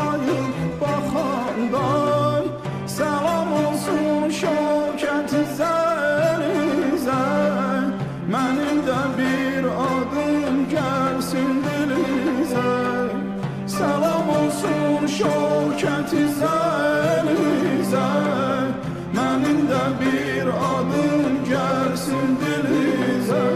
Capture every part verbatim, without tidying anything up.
arayıp bakandan. Selam olsun Şevket İzzərinizə, mənim də bir adım gəlsin dilinizə. Selam olsun Şevket İzzərinizə, mənim də bir adım gəlsin dilinizə.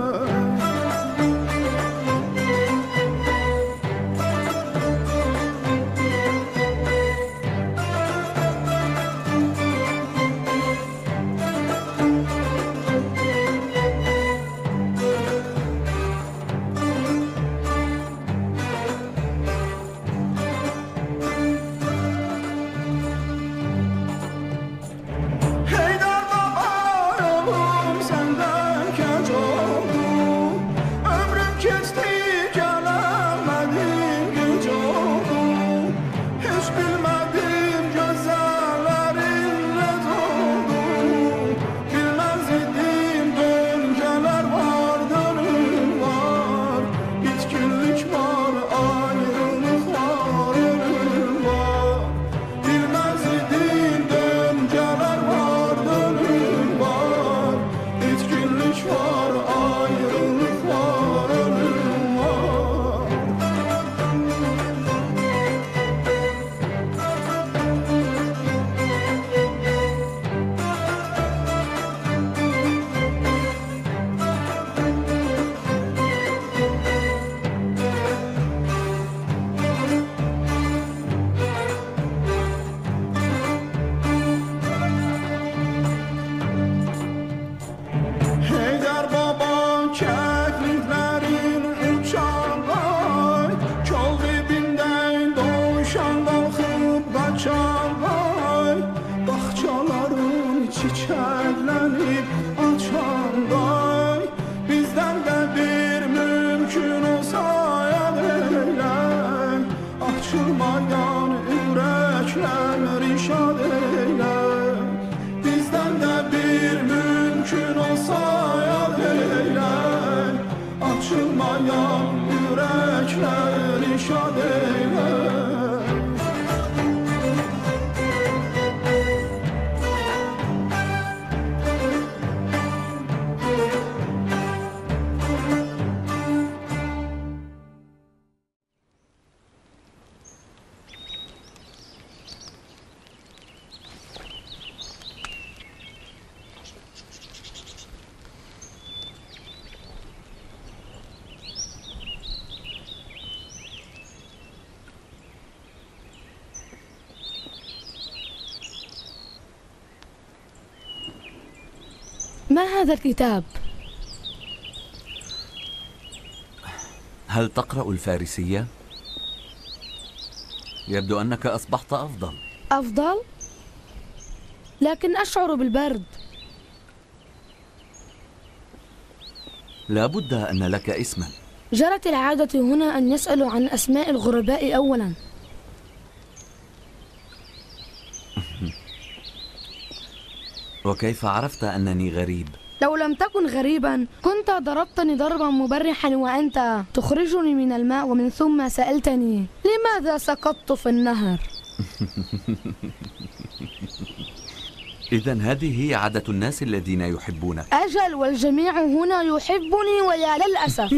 Çiçəklənib açanday, bizdən də bir mümkün olsa yad eylək, açılmayan ürəklər işad eylək. Bizdən də bir mümkün olsa yad eylək, açılmayan ürəklər işad eylək. ما هذا الكتاب؟ هل تقرأ الفارسية؟ يبدو أنك أصبحت أفضل. أفضل؟ لكن أشعر بالبرد. لا بد أن لك اسما. جرت العادة هنا أن يسألوا عن أسماء الغرباء أولا. وكيف عرفت أنني غريب؟ لو لم تكن غريبا كنت ضربتني ضربا مبرحا وأنت تخرجني من الماء، ومن ثم سألتني لماذا سقطت في النهر. إذن هذه هي عادة الناس الذين يحبونك. أجل، والجميع هنا يحبني ويا للأسف.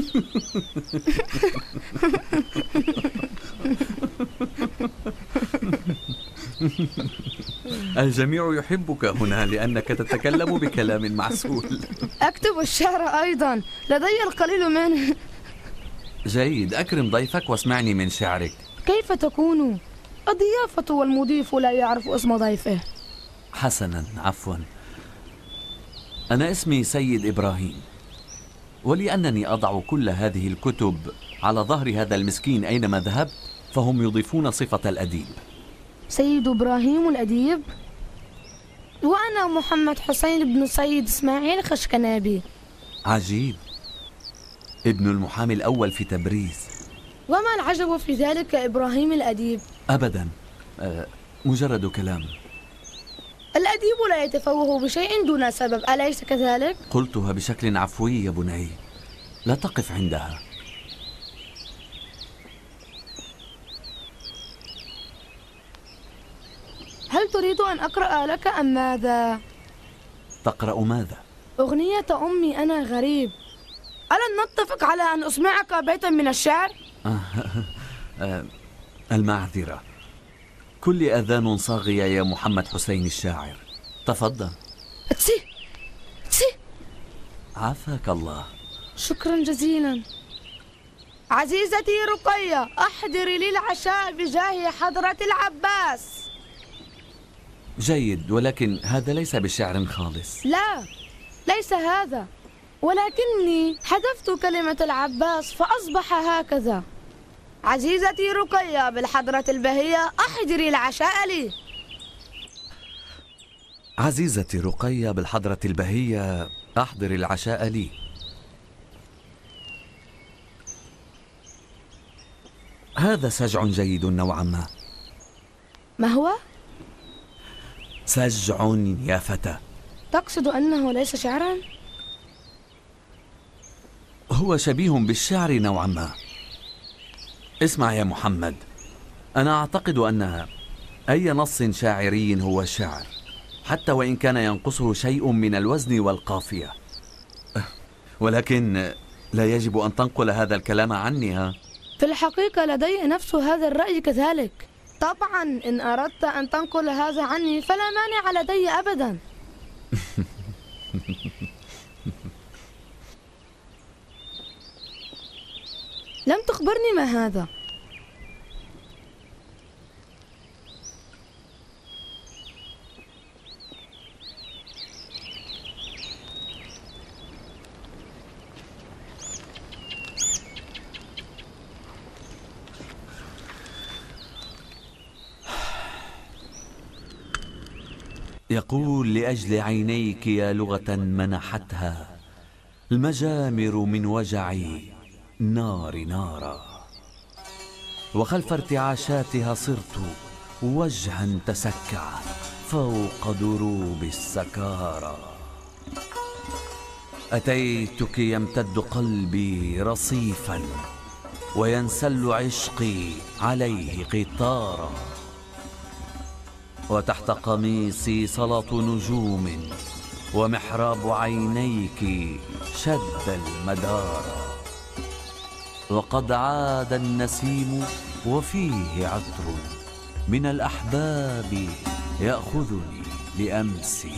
الجميع يحبك هنا لأنك تتكلم بكلام معسول. أكتب الشعر أيضا، لدي القليل منه. جيد، أكرم ضيفك واسمعني من شعرك. كيف تكون؟ الضيافة والمضيف لا يعرف اسم ضيفه. حسنا، عفوا. أنا اسمي سيد إبراهيم، ولأنني أضع كل هذه الكتب على ظهر هذا المسكين أينما ذهبت، فهم يضيفون صفة الأديب. سيد إبراهيم الأديب؟ وأنا محمد حسين بن سيد إسماعيل خشكنابي. عجيب، ابن المحامي الأول في تبريز. وما العجب في ذلك إبراهيم الأديب؟ أبدا، أه مجرد كلام. الأديب لا يتفوه بشيء دون سبب، أليس كذلك؟ قلتها بشكل عفوي يا بني، لا تقف عندها. هل تريد أن أقرأ لك أم ماذا؟ تقرأ ماذا؟ أغنية أمي أنا غريب. ألن نتفق على أن أسمعك بيتا من الشعر؟ المعذرة، كل أذان صاغية يا محمد حسين الشاعر. تفضل. تسي تسي. عافاك الله. شكرا جزيلا. عزيزتي رقية، أحضري لي العشاء بجاه حضرة العباس. جيد، ولكن هذا ليس بشعر خالص. لا، ليس هذا، ولكني حذفت كلمة العباس فأصبح هكذا. عزيزتي رقية بالحضرة البهية، أحضري العشاء لي. عزيزتي رقية بالحضرة البهية، أحضر العشاء لي. هذا سجع جيد نوعا ما. ما هو؟ سجع يا فتى. تقصد أنه ليس شعرا؟ هو شبيه بالشعر نوعا ما. اسمع يا محمد، أنا أعتقد أن أي نص شاعري هو شعر، حتى وإن كان ينقصه شيء من الوزن والقافية. ولكن لا يجب أن تنقل هذا الكلام عني. ها؟ في الحقيقة لدي نفس هذا الرأي كذلك. طبعا إن أردت أن تنقل هذا عني فلا مانع لدي أبدا. لم تخبرني ما هذا. يقول: لأجل عينيك يا لغة منحتها المجامر من وجعي نار نارا، وخلف ارتعاشاتها صرت وجها تسكع فوق دروب السكارى. أتيتك يمتد قلبي رصيفا وينسل عشقي عليه قطارا، وتحت قميصي سلط نجوم ومحراب عينيك شد المدار. وقد عاد النسيم وفيه عطر من الأحباب يأخذني لأمسي،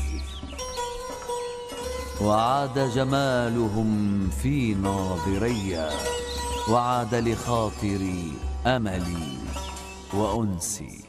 وعاد جمالهم في ناظري، وعاد لخاطري أملي وأنسي.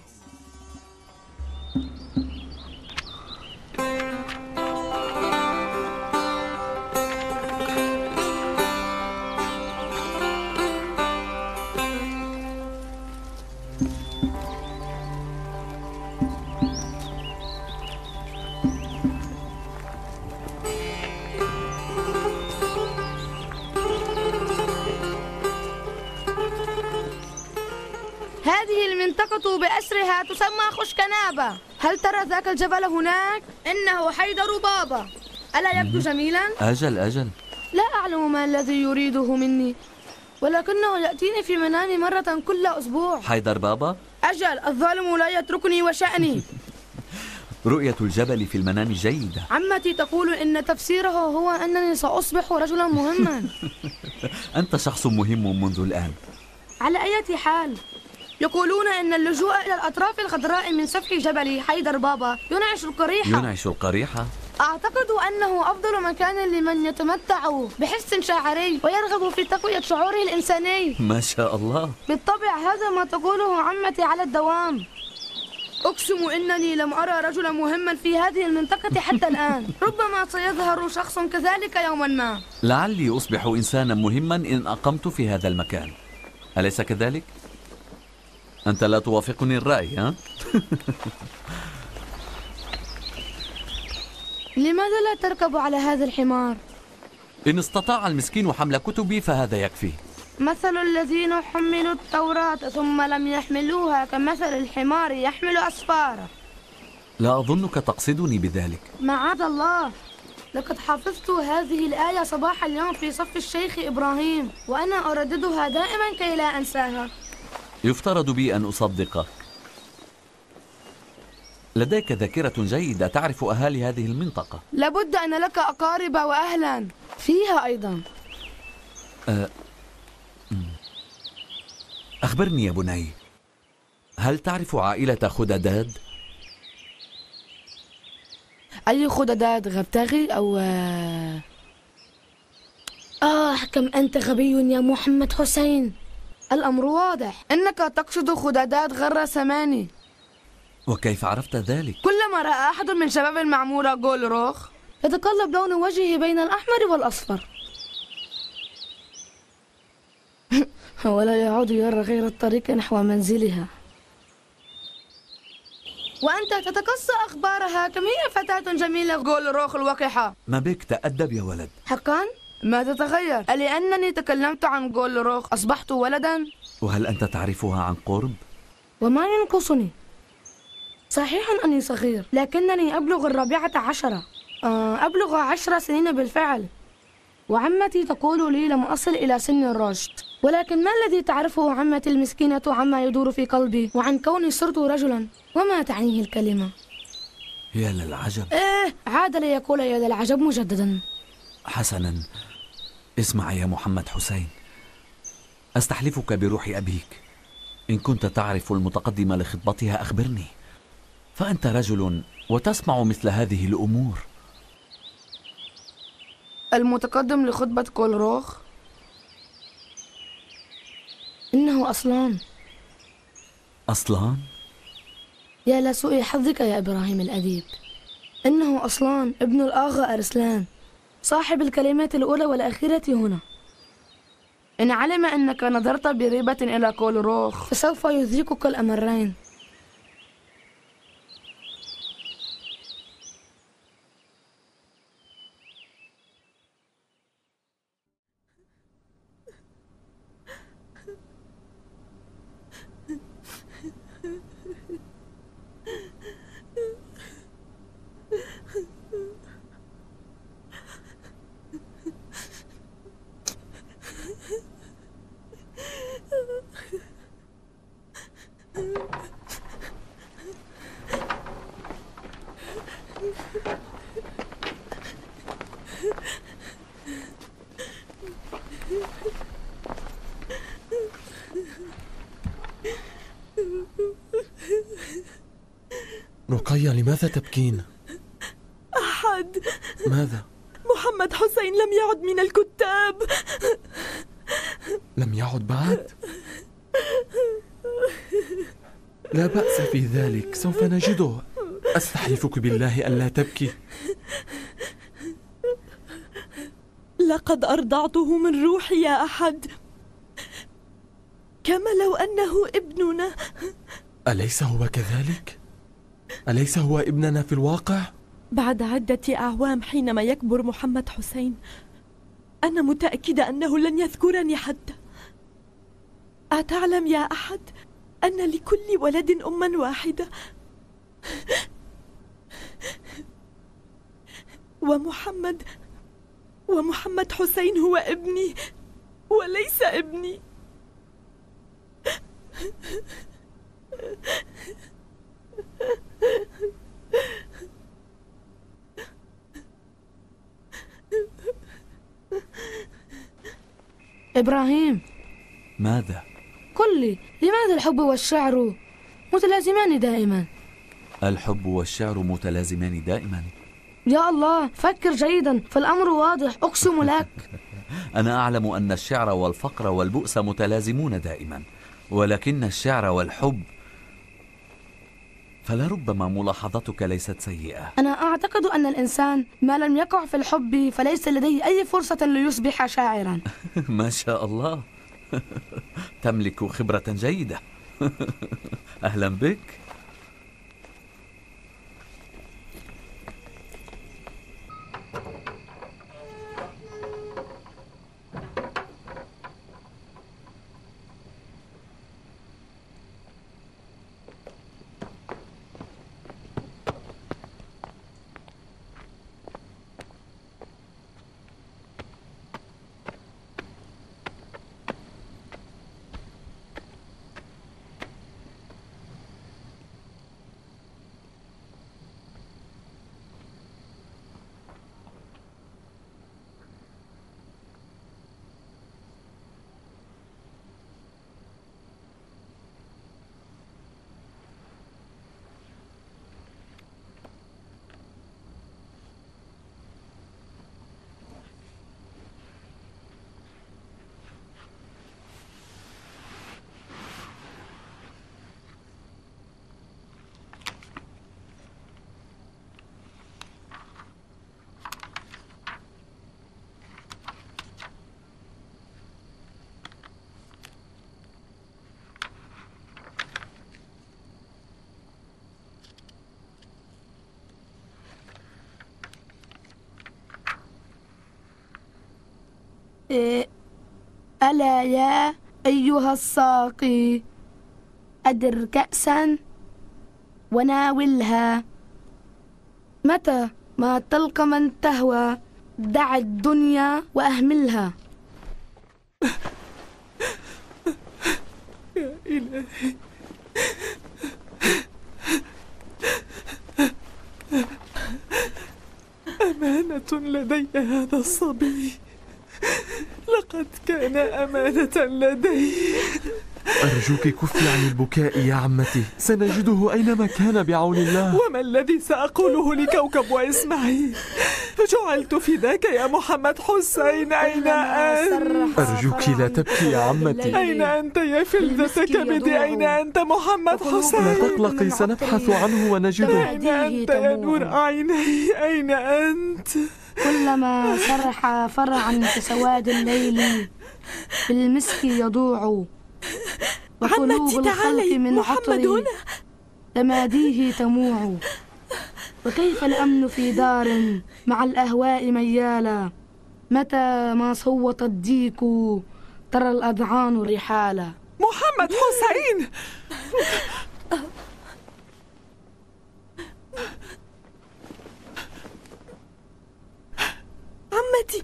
هذه المنطقة بأسرها تسمى خشكنابة. هل ترى ذاك الجبل هناك؟ إنه حيدر بابا. ألا يبدو جميلا؟ أجل أجل. لا أعلم ما الذي يريده مني، ولكنه يأتيني في منامي مرة كل أسبوع. حيدر بابا؟ أجل، الظالم لا يتركني وشأني. رؤية الجبل في المنام جيدة. عمتي تقول إن تفسيره هو أنني سأصبح رجلا مهما. أنت شخص مهم منذ الآن. على أي حال، يقولون إن اللجوء إلى الأطراف الخضراء من سفح جبل حيدر بابا ينعش القريحة. ينعش القريحة؟ أعتقد أنه أفضل مكان لمن يتمتع بحس شاعري ويرغب في تقوية شعوره الإنساني. ما شاء الله. بالطبع هذا ما تقوله عمتي على الدوام. أقسم إنني لم أرى رجلا مهما في هذه المنطقة حتى الآن. ربما سيظهر شخص كذلك يوما ما. لعلي أصبح إنسانا مهما إن أقمت في هذا المكان، أليس كذلك؟ أنت لا توافقني الرأي، ها؟ لماذا لا تركب على هذا الحمار؟ إن استطاع المسكين حمل كتبي فهذا يكفي. مثل الذين حملوا التوراة ثم لم يحملوها كمثل الحمار يحمل أسفاره. لا أظنك تقصدني بذلك. معاذ الله، لقد حفظت هذه الآية صباح اليوم في صف الشيخ إبراهيم، وأنا أرددها دائما كي لا أنساها. يفترض بي أن أصدقك، لديك ذاكرة جيدة، تعرف أهالي هذه المنطقة. لابد أن لك أقارب وأهلا فيها أيضا. أه... أخبرني يا بني، هل تعرف عائلة خدداد؟ أي خدداد؟ غبتغي أو آه كم أنت غبي يا محمد حسين. الأمر واضح، إنك تقصد خدداد غر سماني. وكيف عرفت ذلك؟ كلما رأى أحد من شباب المعمورة جولروخ يتقلب لون وجهه بين الأحمر والأصفر ولا يعود يرى غير الطريق نحو منزلها. وأنت تتقصى أخبارها كم هي فتاة جميلة جولروخ الوقحة. ما بك؟ تأدب يا ولد. حقا؟ ما تتغير؟ ألأنني تكلمت عن جولروخ أصبحت ولدا؟ وهل أنت تعرفها عن قرب؟ وما ينقصني؟ صحيح أني صغير، لكنني أبلغ الرابعة عشرة. أبلغ عشر سنين بالفعل. وعمتي تقول لي لم أصل إلى سن الرشد، ولكن ما الذي تعرفه عمتي المسكينة عما يدور في قلبي وعن كوني صرت رجلا؟ وما تعنيه الكلمة؟ يا للعجب. إيه، عاد ليقول يا للعجب مجددا. حسنا، اسمع يا محمد حسين، أستحلفك بروح أبيك، إن كنت تعرف المتقدم لخطبتها أخبرني، فأنت رجل وتسمع مثل هذه الأمور. المتقدم لخطبة جولروخ إنه أصلان. أصلان؟ يا لسوء حظك يا إبراهيم الأديب، إنه أصلان ابن الآغا أرسلان صاحب الكلمات الأولى والأخيرة هنا. إن علم أنك نظرت بريبة إلى جولروخ فسوف يذيقك الأمرين. رقية، لماذا تبكين؟ أحد. ماذا؟ محمد حسين لم يعد من الكتاب. لم يعد بعد؟ لا بأس في ذلك، سوف نجده. أستحلفك بالله ألا تبكي. لقد أرضعته من روحي يا أحد، كما لو أنه ابننا. أليس هو كذلك؟ أليس هو ابننا في الواقع؟ بعد عدة أعوام حينما يكبر محمد حسين أنا متأكدة أنه لن يذكرني حتى. أتعلم يا أحد أن لكل ولد أما واحدة، ومحمد ومحمد حسين هو ابني وليس ابني. إبراهيم، ماذا؟ قل لي، لماذا الحب والشعر متلازمان دائما؟ الحب والشعر متلازمان دائما؟ يا الله، فكر جيدا فالأمر واضح، أقسم لك. أنا أعلم أن الشعر والفقر والبؤس متلازمون دائما، ولكن الشعر والحب فلربما ملاحظتك ليست سيئة. أنا أعتقد أن الإنسان ما لم يقع في الحب فليس لديه أي فرصة ليصبح شاعرا. ما شاء الله، تملك خبرة جيدة. أهلا بك. إيه، ألا يا أيها الساقي أدر كأسا وناولها، متى ما تلقى من تهوى دع الدنيا وأهملها. يا إلهي، أمانة لدي هذا الصبي، لقد كان أمانة لدي. أرجوك كفي عن البكاء يا عمتي، سنجده أينما كان بعون الله. وما الذي سأقوله لكوكب وإسماعيل؟ جعلت فداك يا محمد حسين، أين أنت؟ أرجوك لا تبكي يا عمتي. أين أنت يا فلذة كبدي؟ أين أنت محمد حسين؟ لا تقلقي، سنبحث عنه ونجده. أين أنت يا نور عيني؟ أين أنت؟ كلما سرح فرعا في سواد الليل بالمسك يضوع، وقلوب الخلق من عطر تماديه تموع. وكيف الأمن في دار مع الأهواء ميالا، متى ما صوت الديك ترى الأذعان رحالا. محمد حسين! عمتي،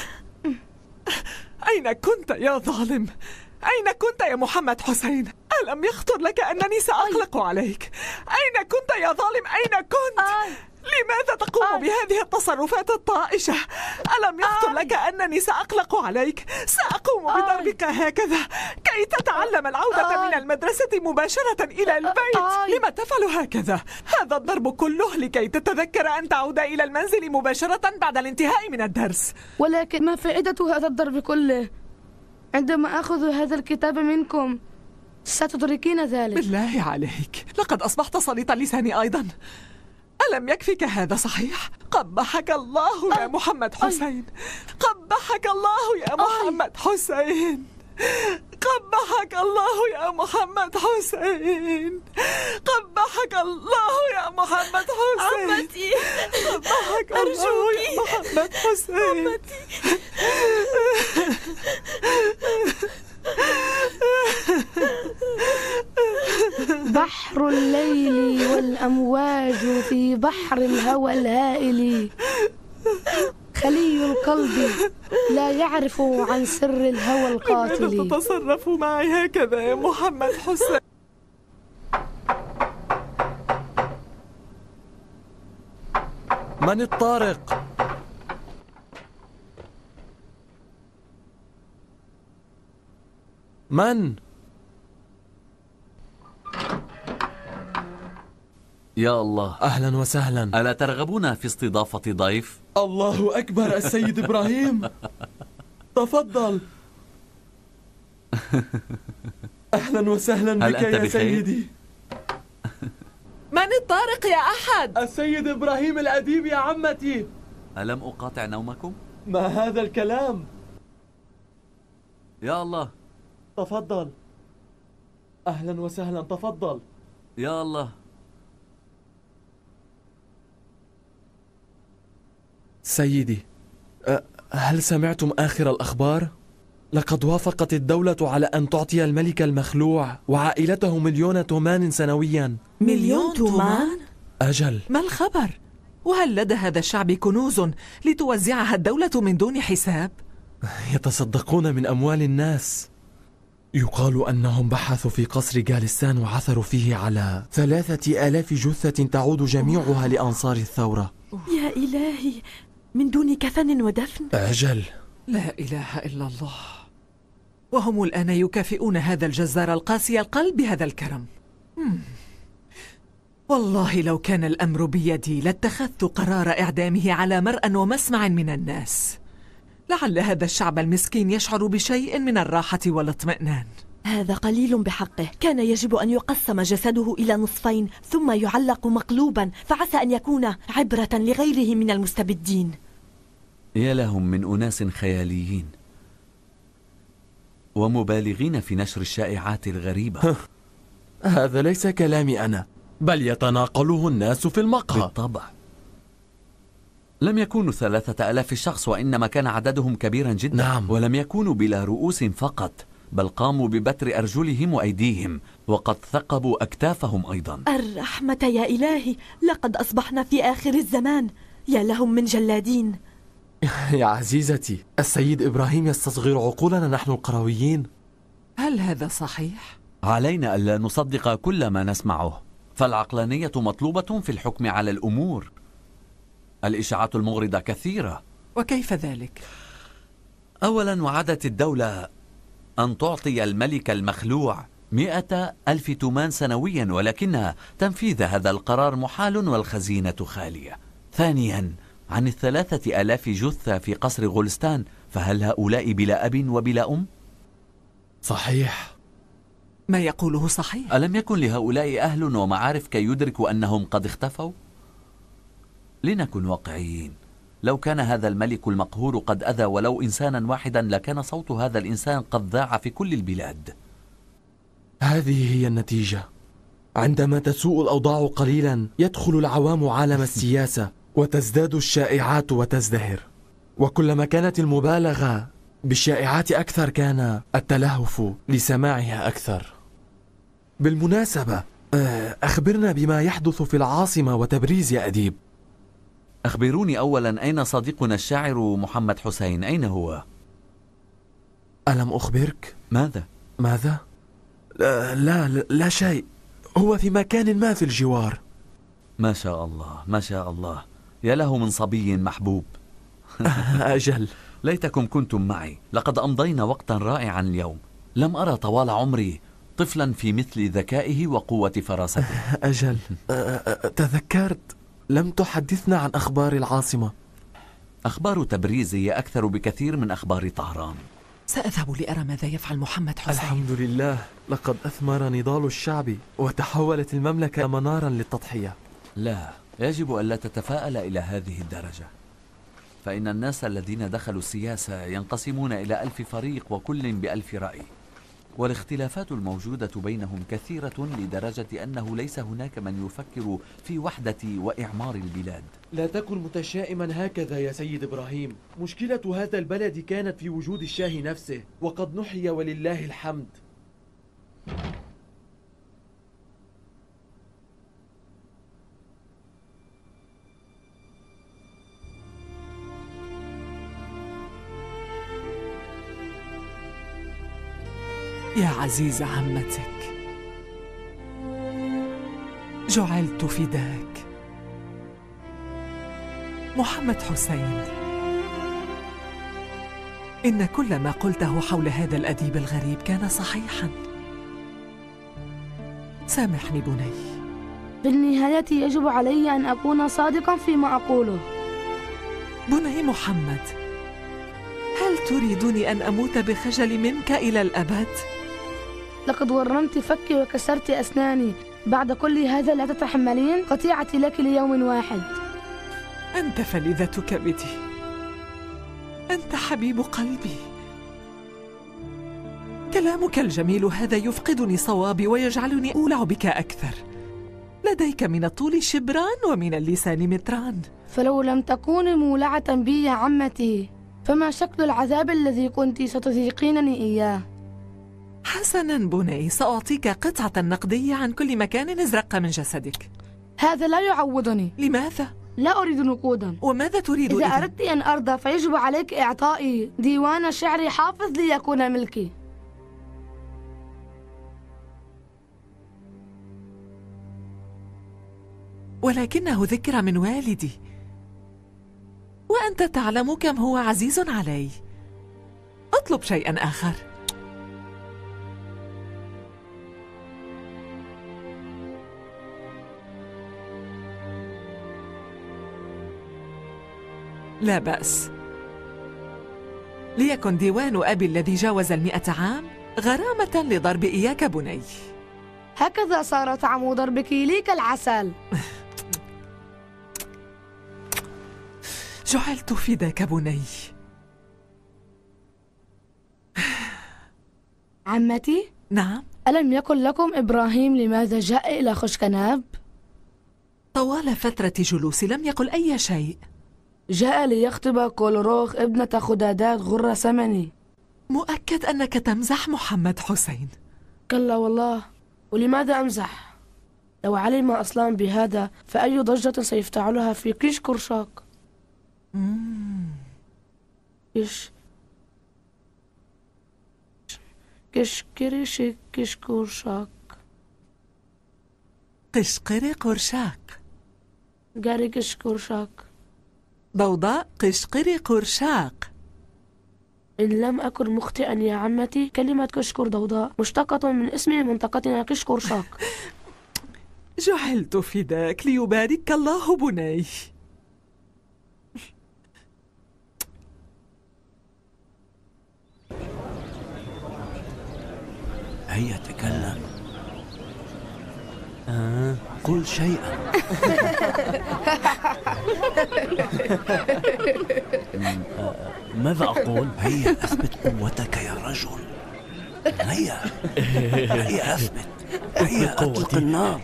أين كنت يا ظالم؟ أين كنت يا محمد حسين؟ ألم يخطر لك أنني سأقلق عليك؟ أين كنت يا ظالم؟ أين كنت؟ آي. لماذا تقوم آي. بهذه التصرفات الطائشة؟ ألم يخطر آي. لك أنني سأقلق عليك؟ سأقوم بضربك هكذا كي تتعلم العودة آي. من المدرسة مباشرة إلى البيت. آي. لما تفعل هكذا؟ هذا الضرب كله لكي تتذكر أن تعود إلى المنزل مباشرة بعد الانتهاء من الدرس. ولكن ما فائدة هذا الضرب كله؟ عندما أخذ هذا الكتاب منكم ستدركين ذلك. بالله عليك، لقد أصبحت سليط اللسان أيضا. ألم يكفك هذا صحيح؟ قبحك الله يا محمد حسين، قبحك الله يا محمد حسين، قبحك الله يا محمد حسين، قبحك الله يا محمد حسين. عمتي، قبحك الله يا محمد حسين. عمتي. بحر الليل والأمواج في بحر الهوى الهائل، خلي القلب لا يعرف عن سر الهوى القاتل. لماذا تتصرف معي هكذا يا محمد حسين؟ من الطارق؟ من؟ يا الله، أهلا وسهلا. ألا ترغبون في استضافة ضيف؟ الله أكبر، السيد إبراهيم، تفضل. أهلا وسهلا بك يا سيدي. من الطارق يا أحد؟ السيد إبراهيم الأديب يا عمتي. ألم أقاطع نومكم؟ ما هذا الكلام؟ يا الله. تفضل. أهلا وسهلا، تفضل. يا الله. سيدي، هل سمعتم آخر الأخبار؟ لقد وافقت الدولة على أن تعطي الملك المخلوع وعائلته مليون تومان سنويا. مليون تومان؟ أجل. ما الخبر؟ وهل لدى هذا الشعب كنوز لتوزعها الدولة من دون حساب؟ يتصدقون من أموال الناس. يقال أنهم بحثوا في قصر جالستان وعثروا فيه على ثلاثة آلاف جثة تعود جميعها لأنصار الثورة. يا إلهي، من دون كفن ودفن؟ أجل. لا إله إلا الله. وهم الآن يكافئون هذا الجزار القاسي القلب بهذا الكرم. مم. والله لو كان الأمر بيدي لاتخذت قرار إعدامه على مرأى ومسمع من الناس. لعل هذا الشعب المسكين يشعر بشيء من الراحة والاطمئنان. هذا قليل بحقه، كان يجب أن يقسم جسده إلى نصفين ثم يعلق مقلوبا، فعسى أن يكون عبرة لغيره من المستبدين. يا لهم من أناس خياليين ومبالغين في نشر الشائعات الغريبة. هذا ليس كلامي أنا، بل يتناقله الناس في المقهى. بالطبع. لم يكونوا ثلاثة ألاف شخص، وإنما كان عددهم كبيرا جدا. نعم. ولم يكونوا بلا رؤوس فقط، بل قاموا ببتر أرجلهم وأيديهم، وقد ثقبوا أكتافهم أيضا. الرحمة يا إلهي، لقد أصبحنا في آخر الزمان، يا لهم من جلادين. يا عزيزتي، السيد إبراهيم يستصغر عقولنا نحن القرويين. هل هذا صحيح؟ علينا ألا نصدق كل ما نسمعه، فالعقلانية مطلوبة في الحكم على الأمور. الإشاعات المغرضة كثيرة. وكيف ذلك؟ أولا، وعدت الدولة أن تعطي الملك المخلوع مئة ألف تومان سنويا، ولكن تنفيذ هذا القرار محال والخزينة خالية. ثانيا، عن الثلاثة ألاف جثة في قصر غولستان، فهل هؤلاء بلا أب وبلا أم؟ صحيح. ما يقوله صحيح. ألم يكن لهؤلاء أهل ومعارف كي يدركوا أنهم قد اختفوا؟ لنكن واقعيين، لو كان هذا الملك المقهور قد أذى ولو إنسانا واحدا، لكان صوت هذا الإنسان قد ذاع في كل البلاد. هذه هي النتيجة. عندما تسوء الأوضاع قليلا يدخل العوام عالم السياسة، وتزداد الشائعات وتزدهر، وكلما كانت المبالغة بالشائعات أكثر كان التلهف لسماعها أكثر. بالمناسبة، أخبرنا بما يحدث في العاصمة وتبريز يا أديب. أخبروني أولا، أين صديقنا الشاعر محمد حسين؟ أين هو؟ ألم أخبرك؟ ماذا؟ ماذا؟ لا, لا, لا شيء، هو في مكان ما في الجوار. ما شاء الله، ما شاء الله، يا له من صبي محبوب. أجل. ليتكم كنتم معي، لقد أمضينا وقتا رائعا اليوم. لم أرى طوال عمري طفلا في مثل ذكائه وقوة فراسته. أجل. تذكرت، لم تحدثنا عن أخبار العاصمة. أخبار تبريز هي أكثر بكثير من أخبار طهران. سأذهب لأرى ماذا يفعل محمد حسين. الحمد لله، لقد أثمر نضال الشعب وتحولت المملكة منارا للتضحية. لا، يجب ألا تتفاءل إلى هذه الدرجة، فإن الناس الذين دخلوا السياسة ينقسمون إلى ألف فريق، وكل بألف رأي، والاختلافات الموجودة بينهم كثيرة لدرجة أنه ليس هناك من يفكر في وحدة وإعمار البلاد. لا تكن متشائما هكذا يا سيد إبراهيم، مشكلة هذا البلد كانت في وجود الشاه نفسه، وقد نحي ولله الحمد. يا عزيز عمتك، جعلت فداك. محمد حسين، إن كل ما قلته حول هذا الأديب الغريب كان صحيحا. سامحني بني. بالنهاية يجب علي أن أكون صادقا فيما أقوله. بني محمد، هل تريدني أن أموت بخجل منك إلى الأبد؟ لقد ورمت فكي وكسرت أسناني، بعد كل هذا لا تتحملين؟ قطيعتي لك ليوم واحد. أنت فلذة كبدي، أنت حبيب قلبي. كلامك الجميل هذا يفقدني صوابي ويجعلني أولع بك أكثر. لديك من الطول شبران ومن اللسان متران. فلو لم تكوني مولعة بي يا عمتي، فما شكل العذاب الذي كنت ستذيقينني إياه؟ حسناً بني، سأعطيك قطعة نقدية عن كل مكان ازرق من جسدك. هذا لا يعوضني. لماذا؟ لا أريد نقودا. وماذا تريد إذا إذن؟ أردت أن أرضى فيجب عليك إعطائي ديوان شعر حافظ ليكون ملكي. ولكنه ذكر من والدي، وأنت تعلم كم هو عزيز علي. أطلب شيئا آخر. لا بأس، ليكن ديوان أبي الذي جاوز المئة عام غرامة لضرب إياك بني. هكذا صار طعم ضربك لي كالعسل. جعلت فداك بني. عمتي؟ نعم؟ ألم يقل لكم إبراهيم لماذا جاء إلى خشكناب؟ طوال فترة جلوسي لم يقل أي شيء. جاء ليخطب كولروخ ابنة خدادات غرة سمني. مؤكد أنك تمزح محمد حسين. كلا والله، ولماذا أمزح؟ لو علم أصلان بهذا فأي ضجة سيفتعلها في كيش كرشاك. كيش كيش كريش كيش كرشاك قشقري قرشاك. قاري كيش كرشاك. ضوضاء قشقري قرشاق. إن لم أكن مخطئا يا عمتي، كلمة كشكر ضوضاء مشتقة من اسم منطقتنا كشكر شاك. جعلت فداك، ليبارك الله بني. هيا تكلم. آه. قل شيئا. ماذا أقول؟ هيا أثبت قوتك يا رجل. هيا هيا أثبت. هيا أطلق النار.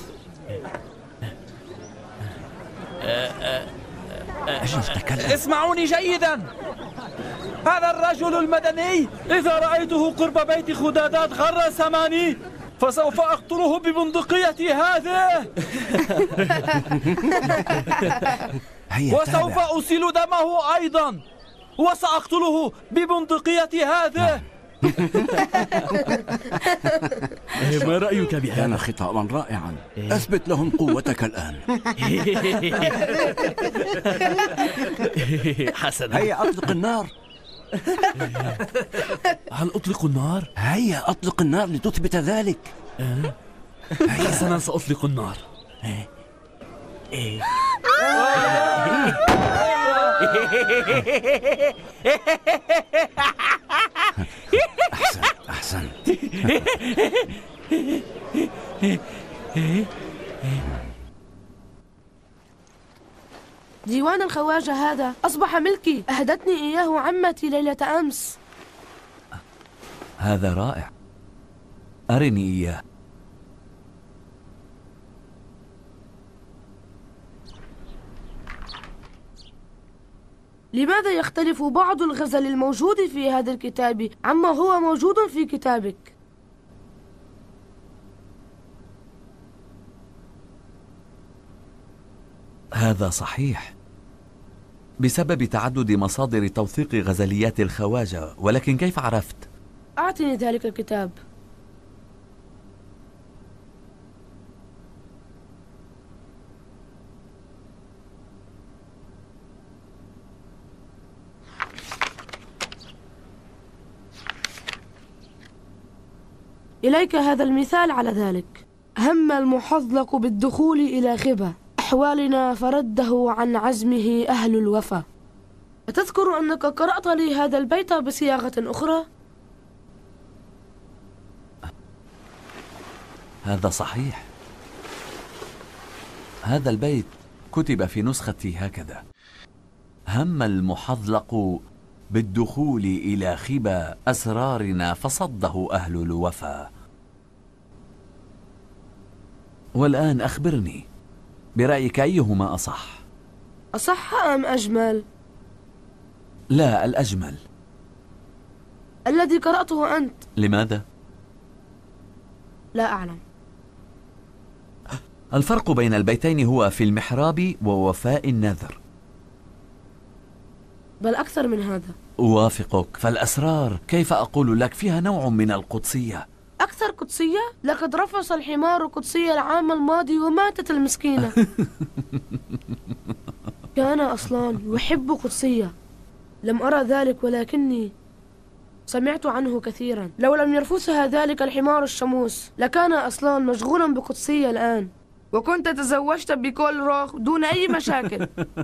أجل تكلم. اسمعوني جيدا، هذا الرجل المدني إذا رأيته قرب بيت خدادات غر سماني فسوف أقتله ببندقيتي هذه. وسوف أسيل دمه أيضا وسأقتله ببندقيتي هذه. ما رأيك بهذا؟ كان خطابا رائعا. أثبت لهم قوتك الآن. حسنا. هيا أطلق النار. هل أطلق النار؟ هيا أطلق النار لتثبت ذلك. حسنا سأطلق النار. أحسن أحسن. ديوان الخواجة هذا أصبح ملكي، أهدتني إياه عمتي ليلة أمس. هذا رائع، أرني إياه. لماذا يختلف بعض الغزل الموجود في هذا الكتاب عما هو موجود في كتابك؟ هذا صحيح، بسبب تعدد مصادر توثيق غزليات الخواجة، ولكن كيف عرفت؟ أعطني ذلك الكتاب. إليك هذا المثال على ذلك. هم المحظلق بالدخول إلى خبة أحوالنا فرده عن عزمه أهل الوفا. أتذكر أنك قرأت لي هذا البيت بصياغة أخرى؟ هذا صحيح، هذا البيت كتب في نسختي هكذا: هم المحظلق بالدخول إلى خبا أسرارنا فصده أهل الوفا. والآن أخبرني برأيك أيهما أصح؟ أصح أم أجمل؟ لا، الأجمل. الذي قرأته أنت. لماذا؟ لا أعلم. الفرق بين البيتين هو في المحراب ووفاء النذر. بل أكثر من هذا. أوافقك، فالأسرار كيف أقول لك فيها نوع من القدسية. أكثر قدسية؟ لقد رفص الحمار القدسية العام الماضي وماتت المسكينة. كان أصلان يحب قدسية، لم أرى ذلك ولكني سمعت عنه كثيرا. لو لم يرفسها ذلك الحمار الشموس لكان أصلان مشغولا بقدسية الآن، وكنت تزوجت بكولروخ دون أي مشاكل.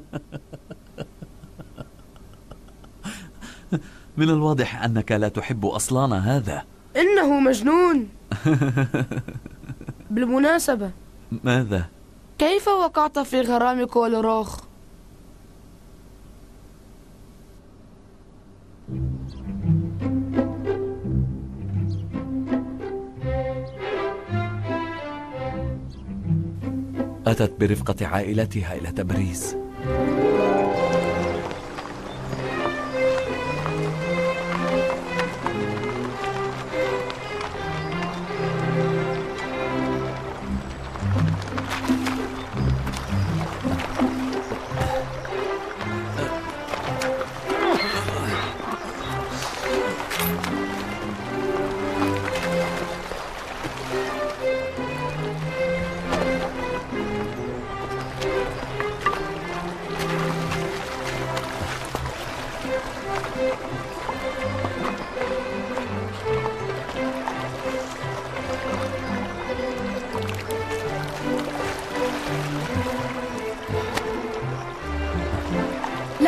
من الواضح أنك لا تحب أصلان هذا. إنه مجنون. بالمناسبة، ماذا؟ كيف وقعت في غرام كولروخ؟ أتت برفقة عائلتها إلى تبريز.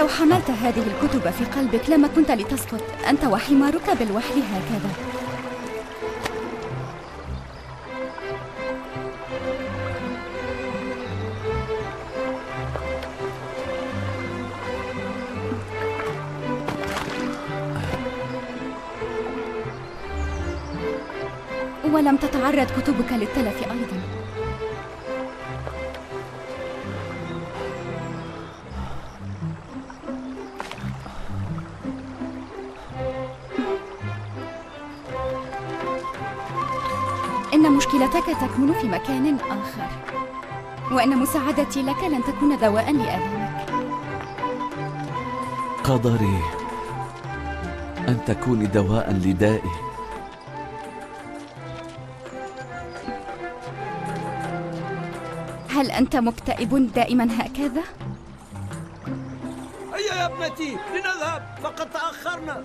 لو حملت هذه الكتب في قلبك لما كنت لتسقط أنت وحمارك بالوحل هكذا. ولم تتعرض كتبك للتلف أيضا. إن مشكلتك تكمن في مكان آخر، وأن مساعدتي لك لن تكون دواء لألمك. قدري أن تكوني دواء لدائي. هل أنت مكتئب دائما هكذا؟ هيا يا ابنتي لنذهب، فقد تأخرنا.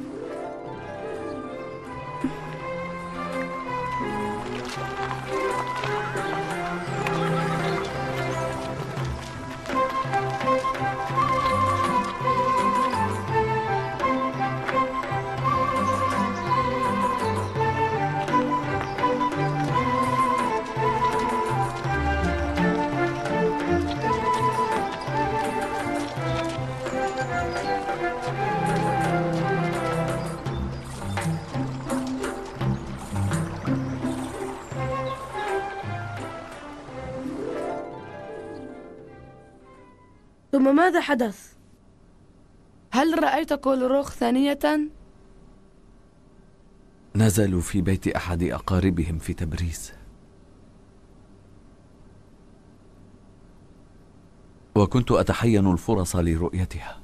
ثم ماذا حدث؟ هل رأيت كولروخ ثانية؟ نزلوا في بيت أحد أقاربهم في تبريز، وكنت أتحين الفرص لرؤيتها،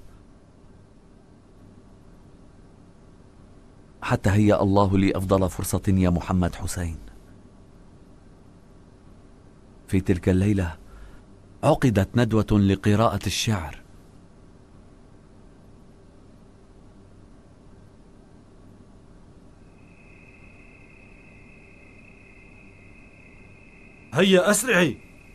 حتى هيأ الله لي أفضل فرصة يا محمد حسين. في تلك الليلة عقدت ندوة لقراءة الشعر. هيا أسرعي.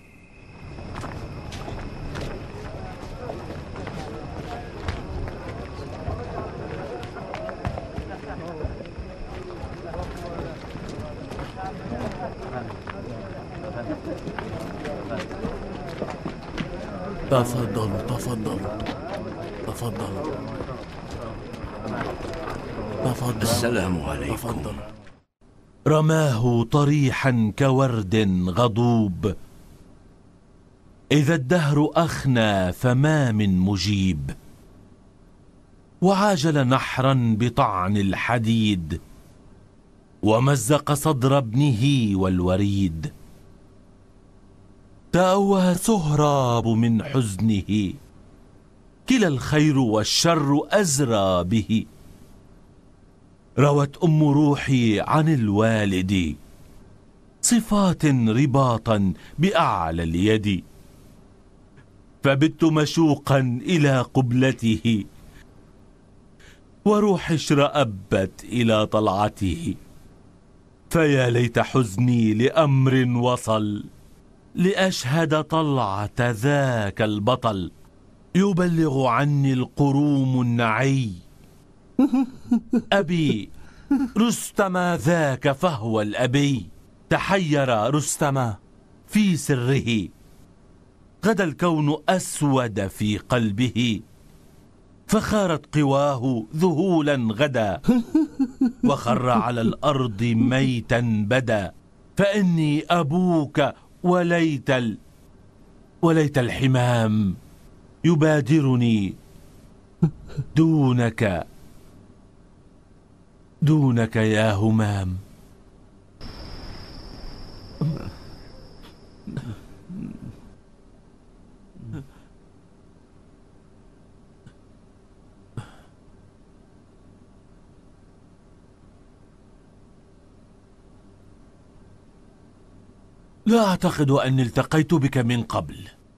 تفضلوا تفضلوا تفضلوا تفضلوا. السلام عليكم. تفضل. رماه طريحا كورد غضوب، إذا الدهر أخنى فما من مجيب، وعاجل نحرا بطعن الحديد، ومزق صدر ابنه والوريد. تأوه سهراب من حزنه، كلا الخير والشر أزرى به. روت أم روحي عن الوالد، صفات رباطا بأعلى اليد. فبت مشوقا إلى قبلته، وروحي اشرأبت إلى طلعته. فيا ليت حزني لأمر وصل، لأشهد طلعة ذاك البطل. يبلغ عني القروم النعي، أبي رستم ذاك فهو الأبي. تحير رستم في سره، غدا الكون أسود في قلبه. فخارت قواه ذهولا غدا، وخر على الأرض ميتا بدا. فإني أبوك وليت ال... وليت الحمام يبادرني دونك دونك يا همام. لا أعتقد أني التقيت بك من قبل.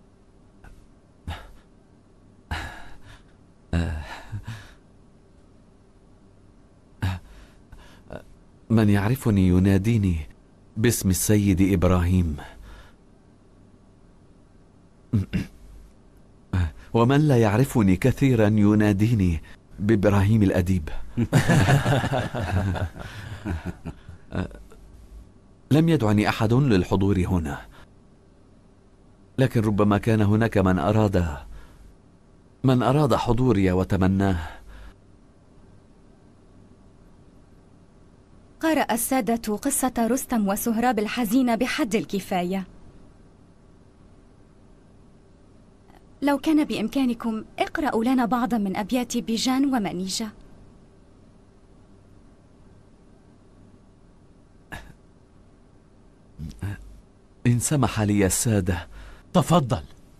من يعرفني يناديني باسم السيد إبراهيم، ومن لا يعرفني كثيرا يناديني بإبراهيم الأديب. لم يدعني أحد للحضور هنا، لكن ربما كان هناك من أراد من أراد حضوري وتمناه. قرأ السادة قصة رستم وسهراب الحزينة بحد الكفاية. لو كان بإمكانكم اقرأوا لنا بعضا من أبيات بيجان ومنيجة. إن سمح لي السادة. تفضل.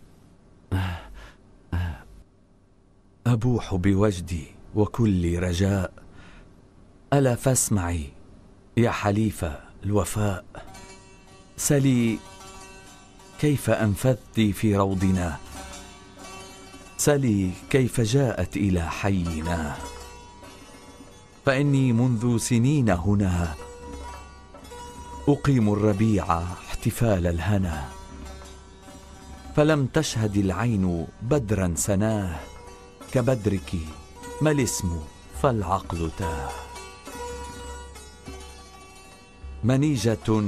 أبوح بوجدي وكل رجاء، ألا فاسمعي يا حليف الوفاء. سلي كيف أنفذت في روضنا، سلي كيف جاءت إلى حينا. فإني منذ سنين هنا أقيم الربيع احتفال الهنا، فلم تشهد العين بدرا سناه، كبدرك ما الاسم فالعقل تاه. منيجة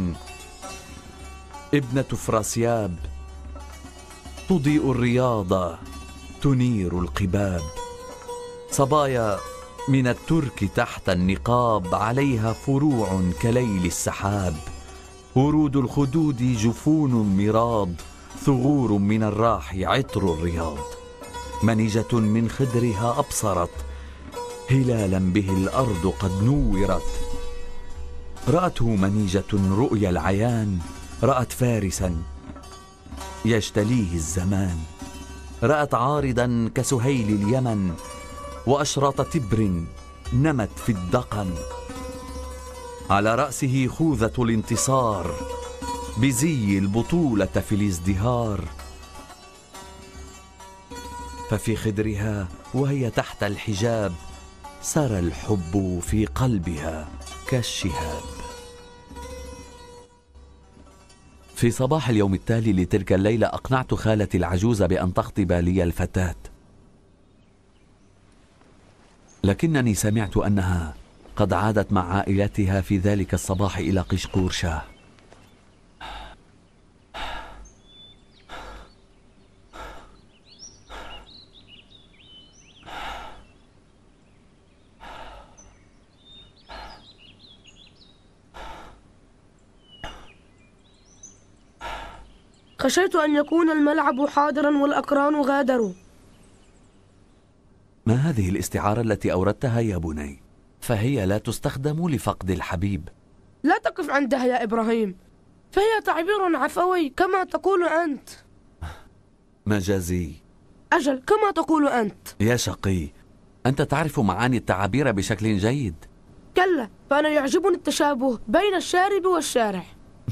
ابنة فراسياب، تضيء الرياض تنير القباب. صبايا من الترك تحت النقاب، عليها فروع كليل السحاب. ورود الخدود جفون مراض، ثغور من الراح عطر الرياض. منيجة من خدرها أبصرت، هلالا به الأرض قد نورت. رأته منيجة رؤيا العيان، رأت فارسا يجتليه الزمان. رأت عارضا كسهيل اليمن، وأشراط تبر نمت في الدقن. على رأسه خوذة الانتصار، بزي البطولة في الازدهار. ففي خدرها وهي تحت الحجاب، سرى الحب في قلبها كالشهاب. في صباح اليوم التالي لتلك الليلة أقنعت خالتي العجوز بأن تخطب لي الفتاة، لكنني سمعت أنها قد عادت مع عائلتها في ذلك الصباح إلى قشقورشاه. خشيت أن يكون الملعب حاضرا والأقران غادروا. ما هذه الاستعارة التي أوردتها يا بني؟ فهي لا تستخدم لفقد الحبيب. لا تقف عندها يا إبراهيم، فهي تعبير عفوي كما تقول أنت. مجازي. أجل كما تقول أنت. يا شقي، أنت تعرف معاني التعابير بشكل جيد. كلا، فأنا يعجبني التشابه بين الشارب والشارح.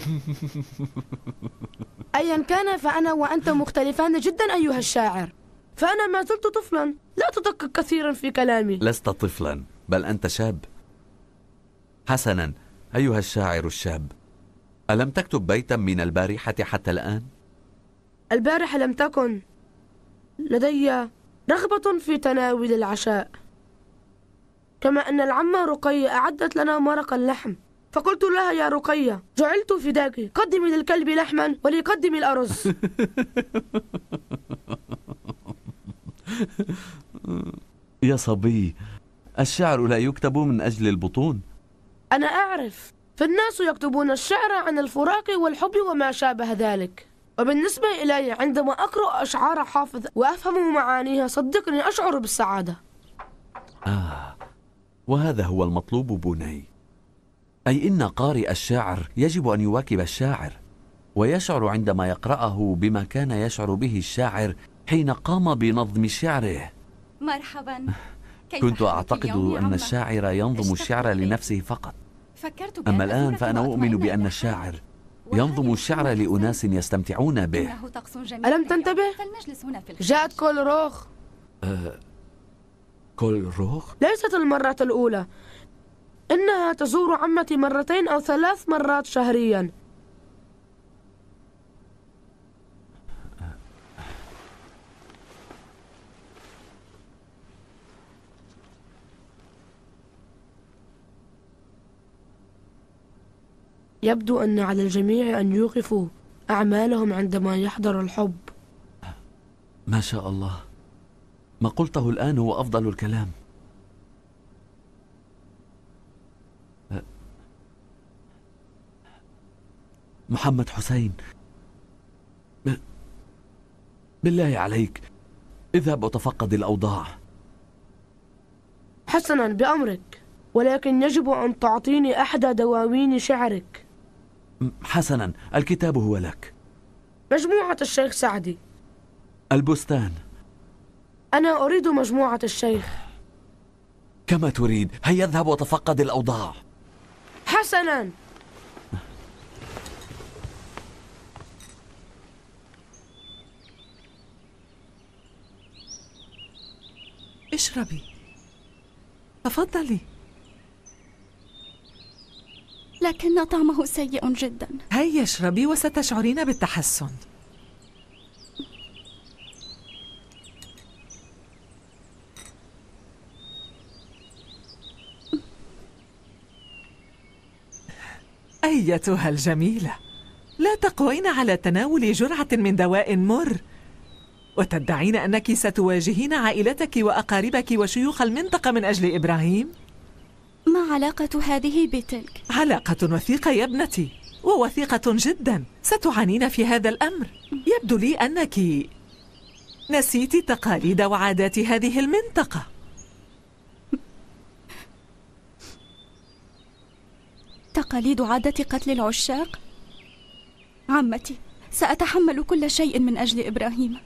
أيا كان، فأنا وأنت مختلفان جدا أيها الشاعر. فأنا ما زلت طفلا، لا تدقق كثيرا في كلامي. لست طفلا، بل أنت شاب. حسنا أيها الشاعر الشاب، ألم تكتب بيتا من البارحة حتى الآن؟ البارحة لم تكن لدي رغبة في تناول العشاء، كما أن العمة رقية أعدت لنا مرق اللحم، فقلت لها يا رقية جعلت فداك، قدمي للكلب لحما وليقدمي الأرز. يا صبي، الشعر لا يكتب من أجل البطون. أنا أعرف، فالناس يكتبون الشعر عن الفراق والحب وما شابه ذلك. وبالنسبة إلي عندما أقرأ أشعار حافظ وأفهم معانيها صدقني أشعر بالسعادة. آه، وهذا هو المطلوب بني. أي إن قارئ الشعر يجب أن يواكب الشاعر، ويشعر عندما يقرأه بما كان يشعر به الشاعر حين قام بنظم شعره. مرحبا. كنت أعتقد أن الشاعر ينظم الشعر لنفسه فقط، أما الآن فأنا أؤمن بأن الشاعر ينظم الشعر لأناس يستمتعون به. ألم تنتبه؟ جاءت كول روخ. أه... كول روخ؟ ليست المرة الأولى، إنها تزور عمتي مرتين أو ثلاث مرات شهريا. يبدو أن على الجميع أن يوقفوا أعمالهم عندما يحضر الحب. ما شاء الله، ما قلته الآن هو أفضل الكلام. محمد حسين، بالله عليك اذهب وتفقد الأوضاع. حسنا، بأمرك، ولكن يجب أن تعطيني أحد دواوين شعرك. حسنا، الكتاب هو لك. مجموعة الشيخ سعدي. البستان. أنا أريد مجموعة الشيخ. كما تريد، هيا اذهب وتفقد الأوضاع. حسنا. اشربي، تفضلي. لكن طعمه سيء جدا. هيا اشربي وستشعرين بالتحسن. أيتها الجميلة، لا تقوين على تناول جرعة من دواء مر وتدعين أنك ستواجهين عائلتك وأقاربك وشيوخ المنطقة من أجل إبراهيم؟ ما علاقة هذه بتلك؟ علاقة وثيقة يا ابنتي، ووثيقة جدا. ستعانين في هذا الأمر. يبدو لي أنك نسيت تقاليد وعادات هذه المنطقة. تقاليد عادة قتل العشاق؟ عمتي، سأتحمل كل شيء من أجل إبراهيم.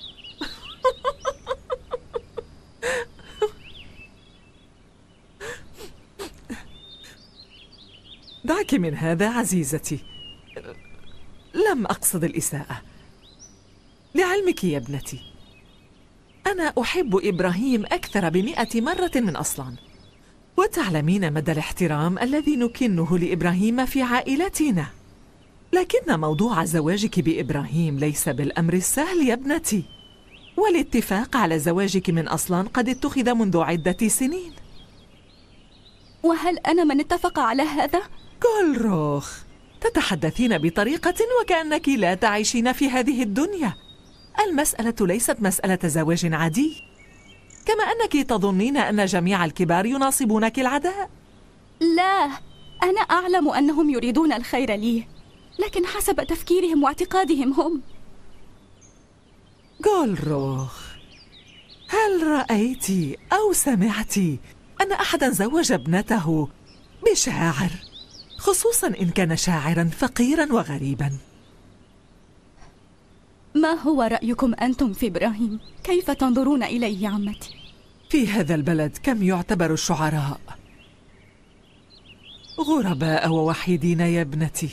دعك من هذا عزيزتي، لم أقصد الإساءة. لعلمك يا ابنتي، أنا أحب إبراهيم أكثر بمئة مرة من أصلان، وتعلمين مدى الاحترام الذي نكنه لإبراهيم في عائلتنا. لكن موضوع زواجك بإبراهيم ليس بالأمر السهل يا ابنتي، والاتفاق على زواجك من أصلان قد اتخذ منذ عدة سنين. وهل أنا من اتفق على هذا؟ كولروخ، تتحدثين بطريقة وكأنك لا تعيشين في هذه الدنيا. المسألة ليست مسألة زواج عادي، كما أنك تظنين أن جميع الكبار يناصبونك العداء. لا، أنا أعلم أنهم يريدون الخير لي، لكن حسب تفكيرهم واعتقادهم هم. كولروخ، هل رأيت أو سمعت أن أحدا زوج ابنته بشاعر، خصوصا إن كان شاعرا فقيرا وغريبا؟ ما هو رأيكم أنتم في إبراهيم؟ كيف تنظرون إليه يا عمتي؟ في هذا البلد كم يعتبر الشعراء غرباء ووحيدين يا ابنتي.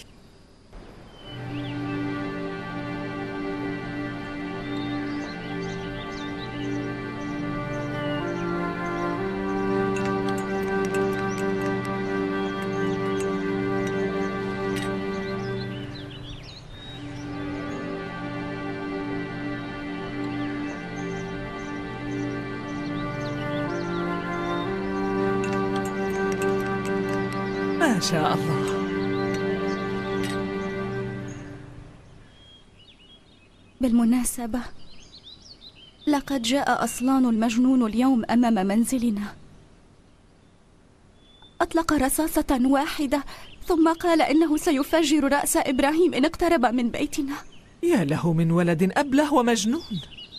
ما شاء الله. بالمناسبة، لقد جاء أصلان المجنون اليوم أمام منزلنا. أطلق رصاصة واحدة ثم قال إنه سيفجر رأس إبراهيم إن اقترب من بيتنا. يا له من ولد أبله ومجنون.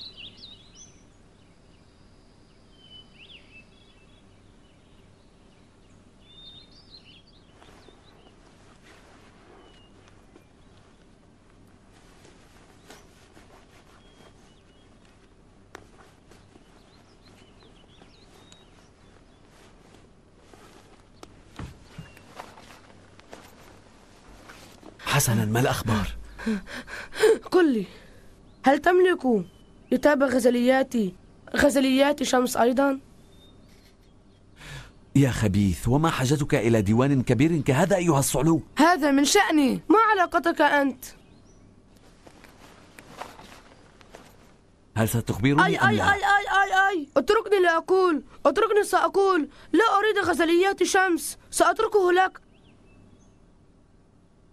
حسنا، ما الأخبار؟ قل لي، هل تملك كتاب غزليات غزليات شمس أيضا؟ يا خبيث، وما حاجتك إلى ديوان كبير كهذا أيها الصعلو؟ هذا من شأني، ما علاقتك أنت؟ هل ستخبرني أي أم أي لا؟ أي أي أي أي اتركني لأقول، اتركني سأقول. لا أريد غزليات شمس، سأتركه لك.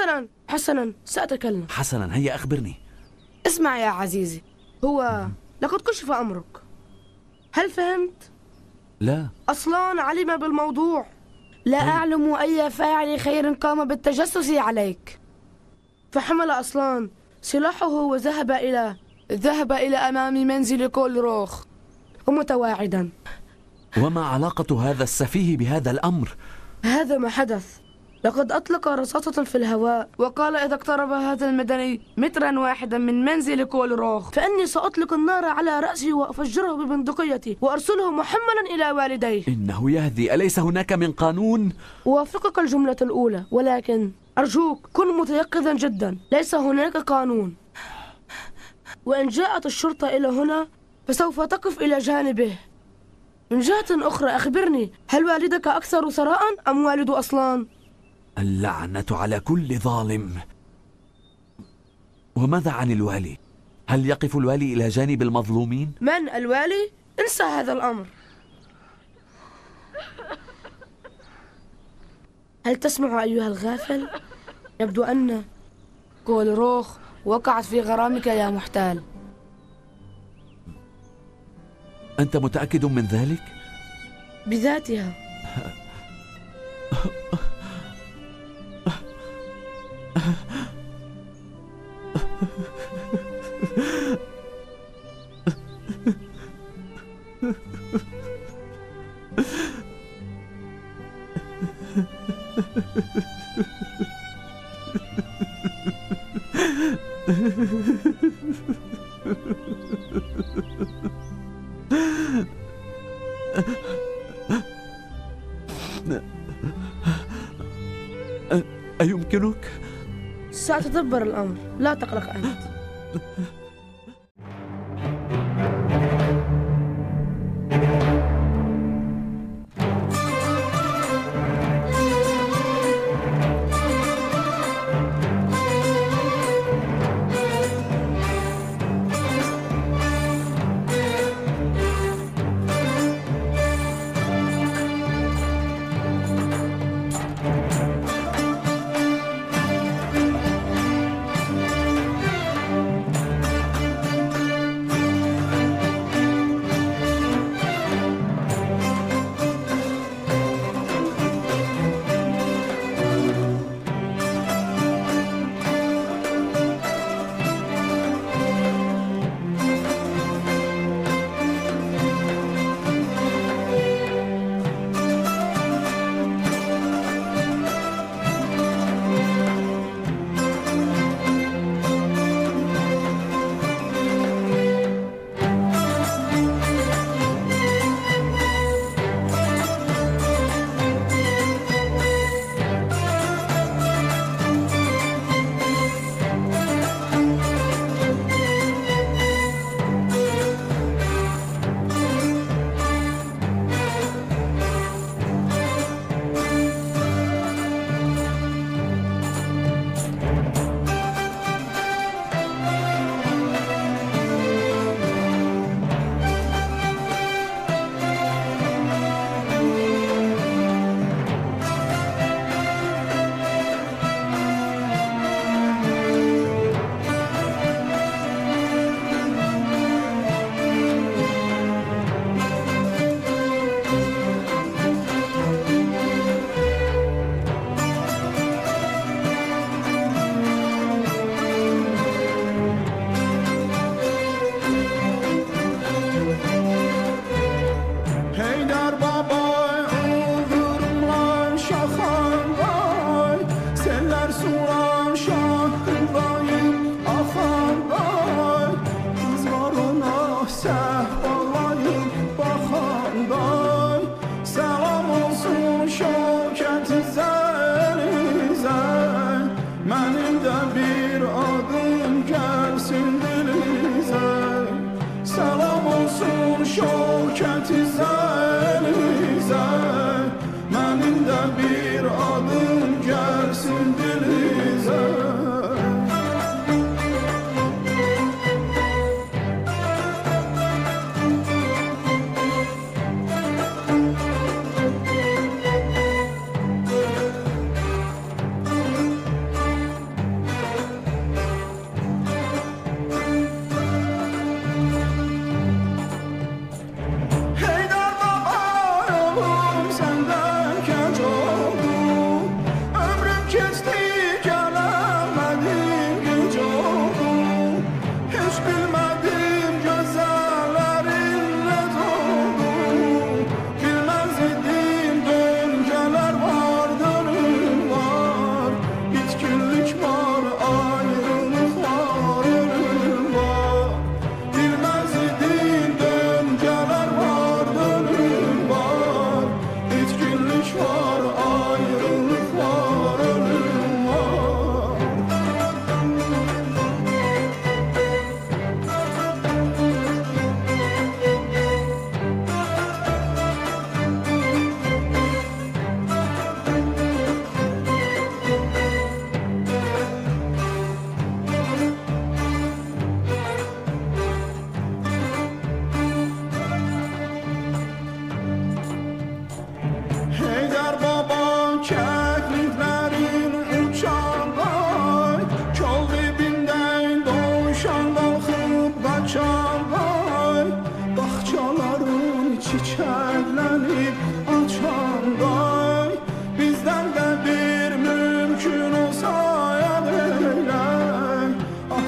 حسنا حسنا سأتكلم. حسنا، هيا أخبرني. اسمع يا عزيزي، هو لقد كشف أمرك، هل فهمت؟ لا. أصلان علم بالموضوع. لا أعلم أي فاعل خير قام بالتجسس عليك، فحمل أصلان سلاحه وذهب إلى ذهب إلى أمام منزل كولروخ ومتواعدا. وما علاقة هذا السفيه بهذا الأمر؟ هذا ما حدث. لقد أطلق رصاصة في الهواء وقال إذا اقترب هذا المدني مترا واحدا من منزل كولروخ فإني سأطلق النار على رأسه وأفجره ببندقيتي وأرسله محملا إلى والديه. إنه يهدي، أليس هناك من قانون؟ أوافقك الجملة الأولى، ولكن أرجوك كن متيقظا جدا، ليس هناك قانون. وإن جاءت الشرطة إلى هنا فسوف تقف إلى جانبه. من جهة أخرى أخبرني، هل والدك أكثر ثراء أم والد أصلان؟ اللعنة على كل ظالم. وماذا عن الوالي؟ هل يقف الوالي إلى جانب المظلومين؟ من الوالي؟ انسى هذا الأمر. هل تسمع أيها الغافل؟ يبدو أن كولروخ وقعت في غرامك يا محتال. أنت متأكد من ذلك؟ بذاتها. أيمكنك؟ سأتدبر الأمر، لا تقلق أنت.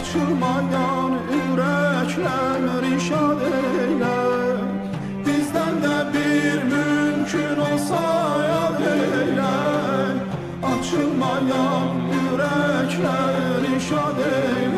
açılmayan ürəklər şad eyle. Bizdən də bir mümkün olsa yad eyle. Açılmayan ürəklər şad eyle.